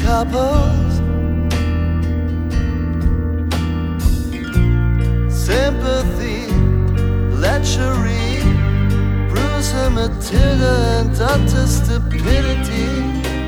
couples, sympathy, lechery, Bruiser, Matilda, and utter stupidity.